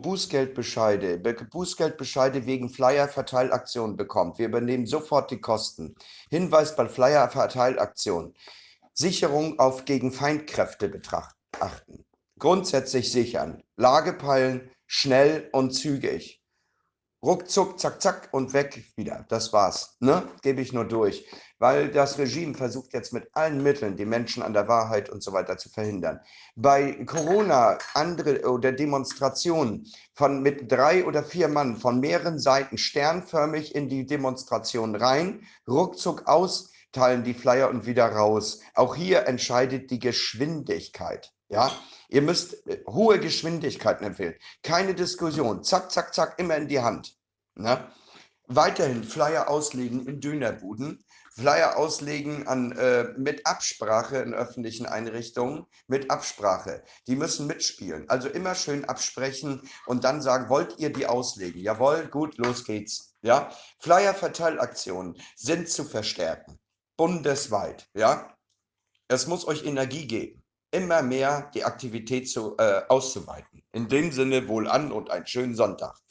Bußgeldbescheide wegen Flyer-Verteilaktion bekommt, wir übernehmen sofort die Kosten. Hinweis bei Flyer-Verteilaktion. Sicherung auf gegen Feindkräfte betrachten. Grundsätzlich sichern. Lage peilen, schnell und zügig. Ruckzuck, zack, zack und weg wieder. Das war's. Ne? Gebe ich nur durch. Weil das Regime versucht jetzt mit allen Mitteln, die Menschen an der Wahrheit und so weiter zu verhindern. Bei Corona, andere oder Demonstrationen mit 3 oder 4 Mann von mehreren Seiten sternförmig in die Demonstration rein, ruckzuck aus, teilen die Flyer und wieder raus. Auch hier entscheidet die Geschwindigkeit. Ja, ihr müsst hohe Geschwindigkeiten empfehlen. Keine Diskussion. Zack, zack, zack, immer in die Hand. Na? Weiterhin Flyer auslegen in Dönerbuden, Flyer auslegen mit Absprache in öffentlichen Einrichtungen, mit Absprache. Die müssen mitspielen. Also immer schön absprechen und dann sagen, wollt ihr die auslegen? Jawohl, gut, los geht's. Ja? Flyer-Verteilaktionen sind zu verstärken. Bundesweit. Ja? Es muss euch Energie geben, immer mehr die Aktivität auszuweiten. In dem Sinne wohl an und einen schönen Sonntag.